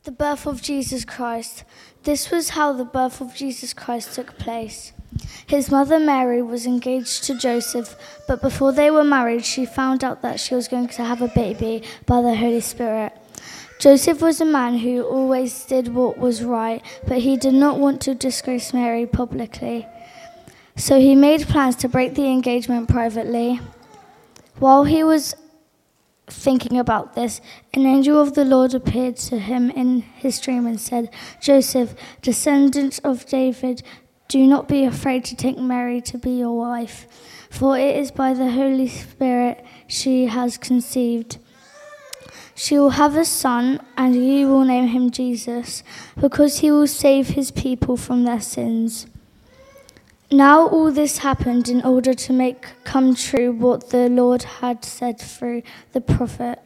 The birth of Jesus Christ. This was how the birth of Jesus Christ took place. His mother Mary was engaged to Joseph, but before they were married, she found out that she was going to have a baby by the Holy Spirit. Joseph was a man who always did what was right, but he did not want to disgrace Mary publicly. So he made plans to break the engagement privately. While he was thinking about this, an angel of the Lord appeared to him in his dream and said, "Joseph, descendant of David, do not be afraid to take Mary to be your wife, for it is by the Holy Spirit she has conceived. She will have a son, and you will name him Jesus, because he will save his people from their sins." Now all this happened in order to make come true what the Lord had said through the prophet.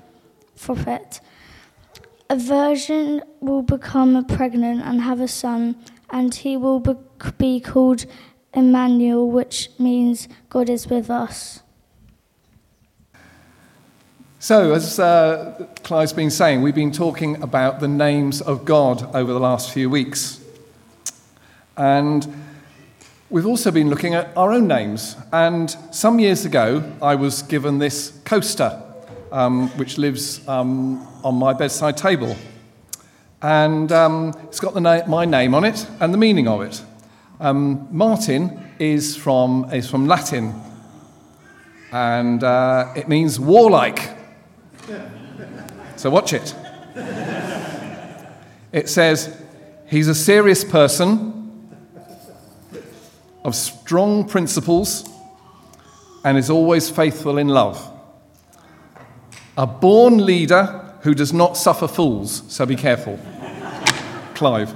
A virgin will become pregnant and have a son, and he will be called Emmanuel, which means God is with us. So, as Clive's been saying, we've been talking about the names of God over the last few weeks. And we've also been looking at our own names. And some years ago, I was given this coaster, which lives on my bedside table. And it's got my name on it and the meaning of it. Martin is from Latin, and it means warlike. So watch it. It says, he's a serious person of strong principles and is always faithful in love. A born leader who does not suffer fools, so be careful. Clive.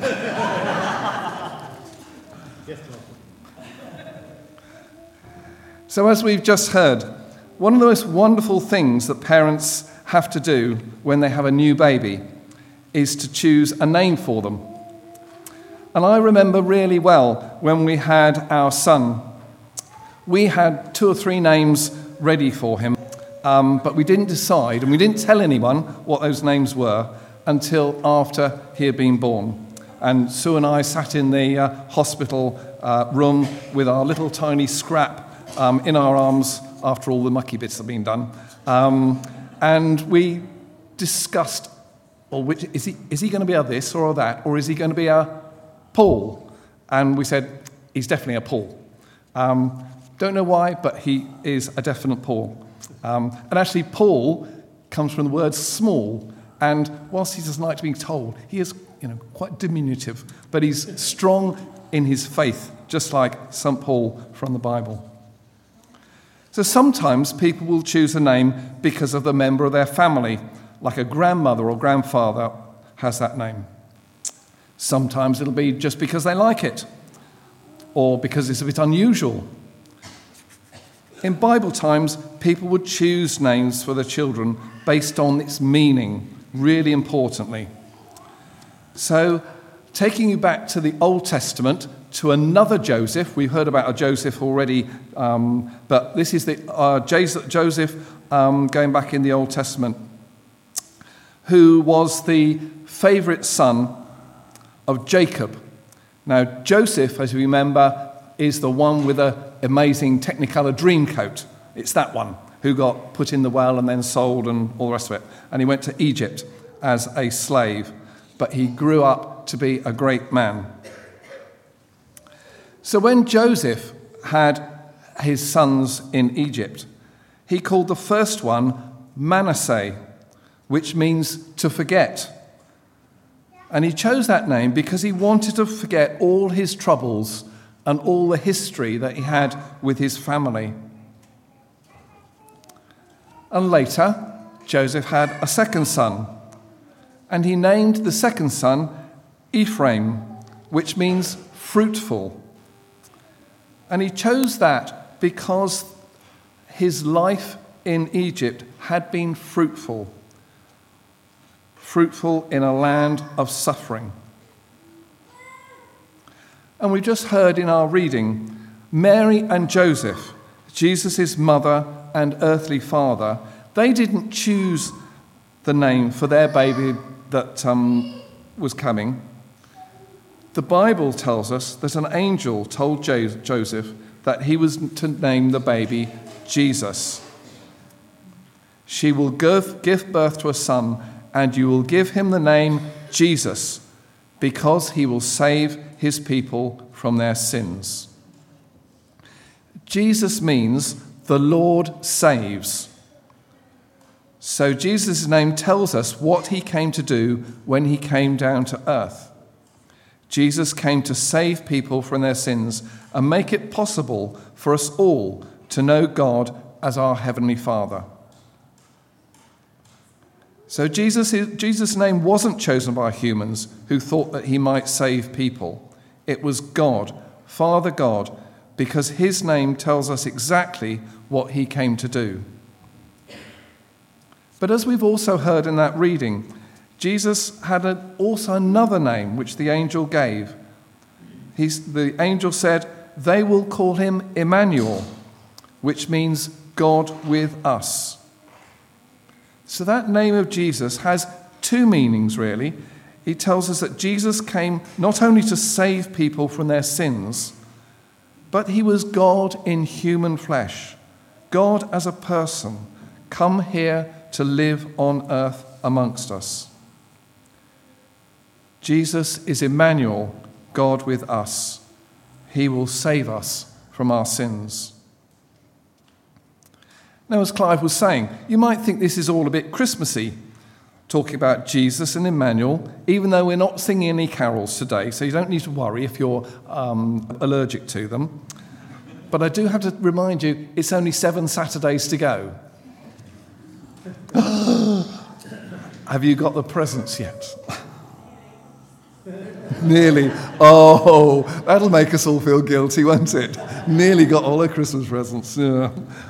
So as we've just heard, one of the most wonderful things that parents have to do when they have a new baby is to choose a name for them. And I remember really well when we had our son. We had 2 or 3 names ready for him, but we didn't decide, and we didn't tell anyone what those names were until after he had been born. And Sue and I sat in the hospital room with our little tiny scrap in our arms after all the mucky bits had been done. And we discussed, well, is he going to be a this or a that, or is he going to be a Paul? And we said, he's definitely a Paul. Don't know why, but he is a definite Paul. And actually, Paul comes from the word small, and whilst he doesn't like to be told, he is quite diminutive, but he's strong in his faith, just like St. Paul from the Bible. So sometimes people will choose a name because of the member of their family, like a grandmother or grandfather has that name. Sometimes it'll be just because they like it, or because it's a bit unusual. In Bible times, people would choose names for their children based on its meaning, really importantly. So, taking you back to the Old Testament, to another Joseph. We've heard about a Joseph already, but this is the Joseph going back in the Old Testament, who was the favourite son of Jacob. Now, Joseph, as you remember, is the one with an amazing Technicolor dream coat. It's that one who got put in the well and then sold and all the rest of it. And he went to Egypt as a slave, but he grew up to be a great man. So when Joseph had his sons in Egypt, he called the first one Manasseh, which means to forget. And he chose that name because he wanted to forget all his troubles and all the history that he had with his family. And later, Joseph had a second son, and he named the second son Ephraim, which means fruitful. And he chose that because his life in Egypt had been fruitful in a land of suffering. And we just heard in our reading, Mary and Joseph, Jesus' mother and earthly father, they didn't choose the name for their baby that was coming, the Bible tells us that an angel told Joseph that he was to name the baby Jesus. She will give birth to a son, and you will give him the name Jesus, because he will save his people from their sins. Jesus means the Lord saves. So Jesus' name tells us what he came to do when he came down to earth. Jesus came to save people from their sins and make it possible for us all to know God as our Heavenly Father. So Jesus' name wasn't chosen by humans who thought that he might save people. It was God, Father God, because his name tells us exactly what he came to do. But as we've also heard in that reading, Jesus had also another name which the angel gave. The angel said, "They will call him Emmanuel," which means God with us. So that name of Jesus has two meanings, really. It tells us that Jesus came not only to save people from their sins, but he was God in human flesh, God as a person, come here to live on earth amongst us. Jesus is Emmanuel, God with us. He will save us from our sins. Now, as Clive was saying, you might think this is all a bit Christmassy, talking about Jesus and Emmanuel, even though we're not singing any carols today, so you don't need to worry if you're allergic to them. But I do have to remind you, it's only 7 Saturdays to go. Have you got the presents yet? Nearly. Oh, that'll make us all feel guilty, won't it? Nearly got all the Christmas presents. Yeah.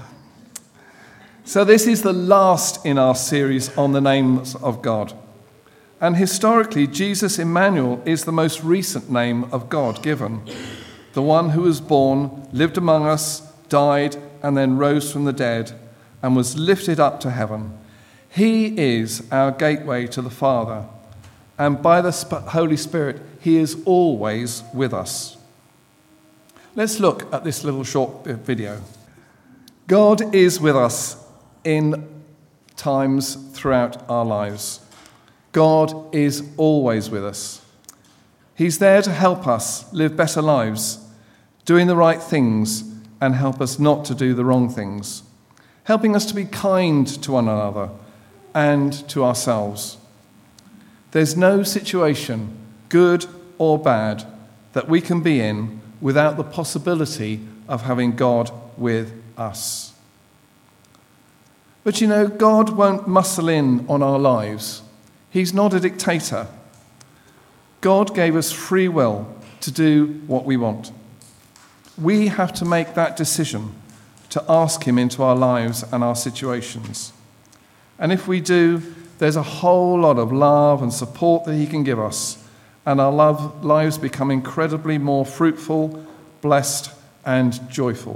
So this is the last in our series on the names of God. And historically, Jesus Emmanuel is the most recent name of God given. The one who was born, lived among us, died, and then rose from the dead, and was lifted up to heaven. He is our gateway to the Father. And by the Holy Spirit, he is always with us. Let's look at this little short video. God is with us in times throughout our lives. God is always with us. He's there to help us live better lives, doing the right things, and help us not to do the wrong things, helping us to be kind to one another and to ourselves. There's no situation, good or bad, that we can be in without the possibility of having God with us. But you know, God won't muscle in on our lives. He's not a dictator. God gave us free will to do what we want. We have to make that decision to ask him into our lives and our situations. And if we do, there's a whole lot of love and support that he can give us, and our lives become incredibly more fruitful, blessed, and joyful.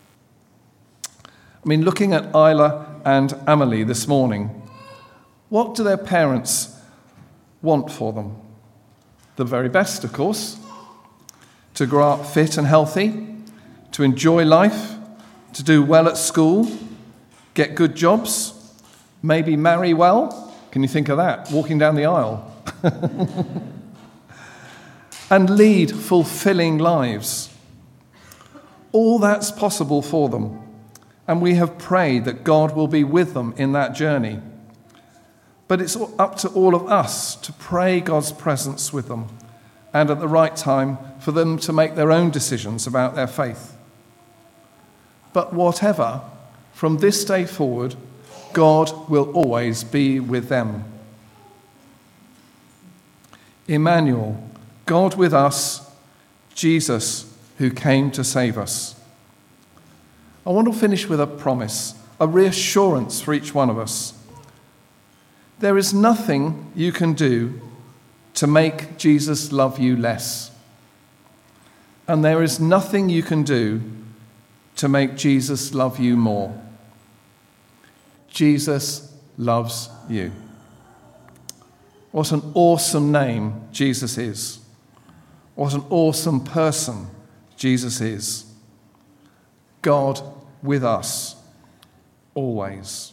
I mean, looking at Isla and Amelie this morning, what do their parents want for them? The very best, of course. To grow up fit and healthy, to enjoy life, to do well at school, get good jobs, maybe marry well. Can you think of that? Walking down the aisle. And lead fulfilling lives. All that's possible for them. And we have prayed that God will be with them in that journey. But it's up to all of us to pray God's presence with them, and at the right time for them to make their own decisions about their faith. But whatever, from this day forward, God will always be with them. Emmanuel, God with us, Jesus who came to save us. I want to finish with a promise, a reassurance for each one of us. There is nothing you can do to make Jesus love you less. And there is nothing you can do to make Jesus love you more. Jesus loves you. What an awesome name Jesus is. What an awesome person Jesus is. God with us, always.